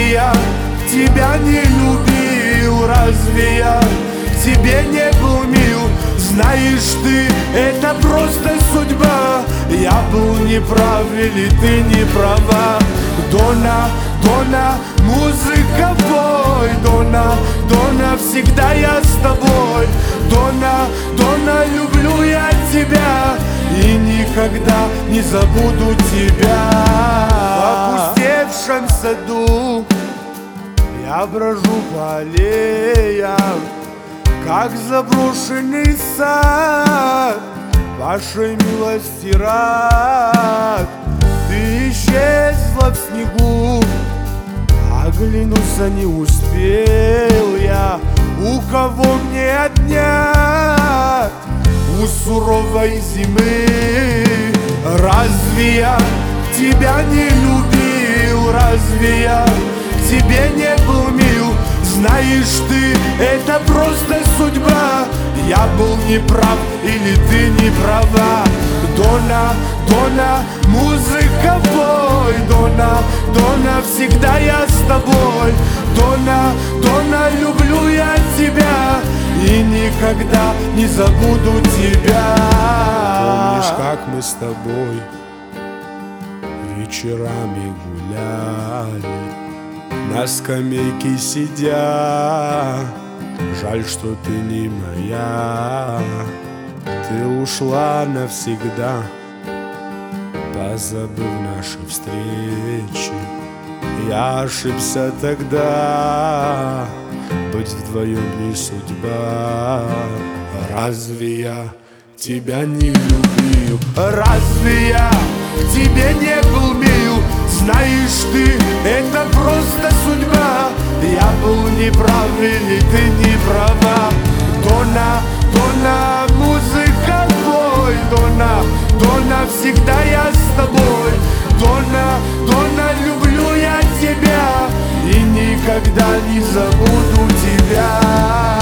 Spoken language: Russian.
Разве я тебя не любил? Разве я тебе не был мил? Знаешь ты, это просто судьба. Я был неправ или ты не права? Дона, Дона, музыка бой. Дона, Дона, всегда я с тобой. Дона, Дона, люблю я тебя и никогда не забуду тебя. В опустевшем саду я брожу по аллеям, как заброшенный сад. Вашей милости рад. Ты исчезла в снегу, оглянуться не успел я. У кого мне отнять? У суровой зимы. Разве я тебя не любил? Разве я тебе не был мил? Знаешь ты, это просто судьба. Я был неправ или ты не права? Дона, Дона, музыка бой. Дона, Дона, всегда я с тобой. Дона, Дона, люблю я тебя и никогда не забуду тебя. Помнишь, как мы с тобой вечерами гуляли, на скамейке сидя? Жаль, что ты не моя. Ты ушла навсегда, позабыв наши встречи. Я ошибся тогда, быть вдвоем не судьба. Разве я тебя не любил? Разве я к тебе не был мил? Знаешь ты, это просто судьба. Я был неправ или ты не права? Дона, Дона, музыка бой. Дона, Дона, всегда я с тобой. Дона, Дона, люблю я тебя и никогда не забуду тебя.